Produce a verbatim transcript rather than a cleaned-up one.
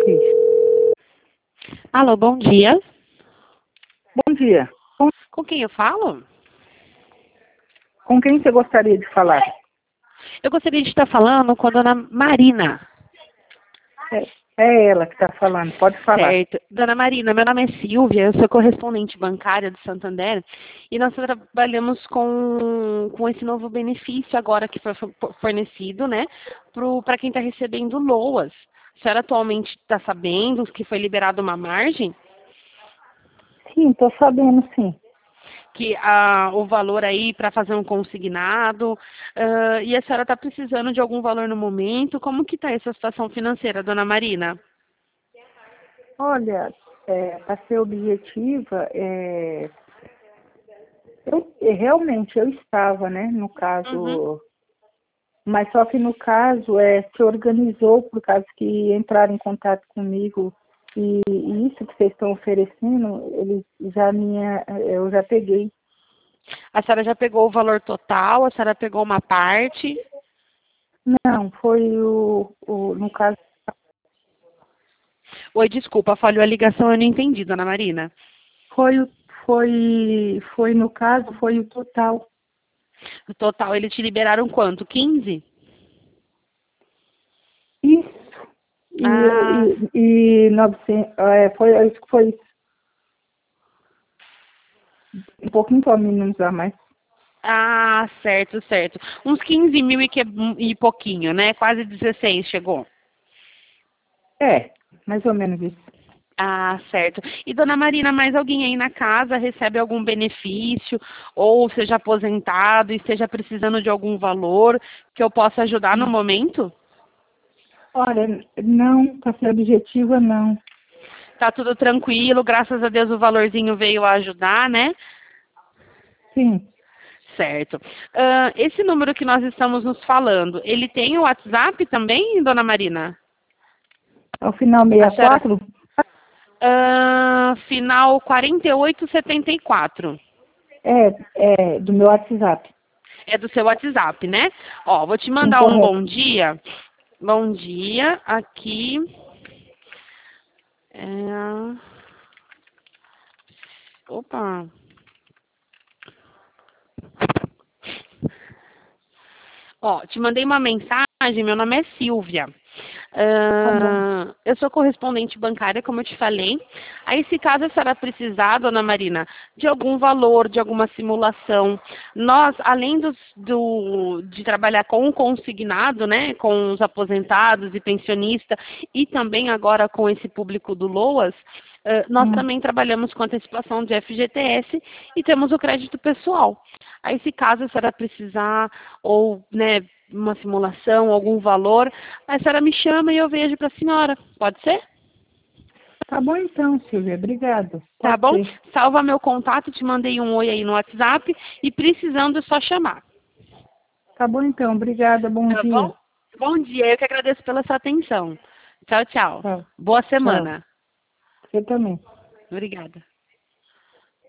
Ok. Alô, bom dia. Bom dia. Com, Com quem eu falo? com quem você gostaria de falar? Eu gostaria de estar falando com a dona Marina. É, é ela que está falando, pode falar. Certo. Dona Marina, meu nome é Silvia, eu sou correspondente bancária do Santander e nós trabalhamos com, com esse novo benefício agora que foi fornecido, né, para quem está recebendo LOAS. A senhora atualmente está sabendo que foi liberada uma margem? Sim, estou sabendo, sim. Que ah, o valor aí para fazer um consignado, ah, e a senhora está precisando de algum valor no momento, como que está essa situação financeira, dona Marina? Olha, é, para ser objetiva, é, eu, é, realmente eu estava, né, no Uhum. caso, mas só que no caso é, se organizou por causa que entraram em contato comigo e, e isso que vocês estão oferecendo, eles já minha, eu já peguei. A senhora já pegou o valor total, a senhora pegou uma parte? Não, foi o, o no caso. Oi, desculpa, falhou a ligação, eu não entendi, dona Marina. Foi, o- foi, foi no caso, foi o total. O total, eles te liberaram quanto? quinze? Isso. E, Ah, e, e novecentos, é, foi, acho que foi um pouquinho para menos a mais. ah, certo, certo. Uns quinze mil e, que, e pouquinho, né? Quase dezesseis chegou. É, mais ou menos isso. Ah, certo. E, dona Marina, mais alguém aí na casa recebe algum benefício, ou seja aposentado e esteja precisando de algum valor que eu possa ajudar no momento? Olha, não, para ser objetiva, não. Tá tudo tranquilo, graças a Deus o valorzinho veio a ajudar, né? Sim, Certo. Ah, esse número que nós estamos nos falando, ele tem o WhatsApp também, dona Marina? ao final A sessenta e senhora... quatro Ah, final quarenta e oito setenta e quatro. é, é do meu WhatsApp. É do seu WhatsApp, né? Ó, vou te mandar um Incorreto. bom dia. Bom dia, aqui. É... Opa. Ó, te mandei uma mensagem, meu nome é Silvia. Tá bom. Ah, eu sou correspondente bancária, como eu te falei. Aí, se caso a senhora precisar, dona Marina, de algum valor, de alguma simulação, nós, além dos, do, de trabalhar com o consignado, né, com os aposentados e pensionistas, e também agora com esse público do LOAS, ah, nós Hum, também trabalhamos com antecipação de F G T S e temos o crédito pessoal. Aí, se caso a senhora precisar, ou, né, uma simulação, algum valor, a senhora me chama e eu vejo para a senhora. Pode ser? Tá bom então, Silvia. Obrigado. Tá Pode bom? ser. Salva meu contato, te mandei um oi aí no WhatsApp e precisando é só chamar. Tá bom então. Obrigada. Bom Tá bom? dia. Bom dia, eu que agradeço pela sua atenção. Tchau, tchau. Tchau. Boa Tchau. semana. Você também. Obrigada.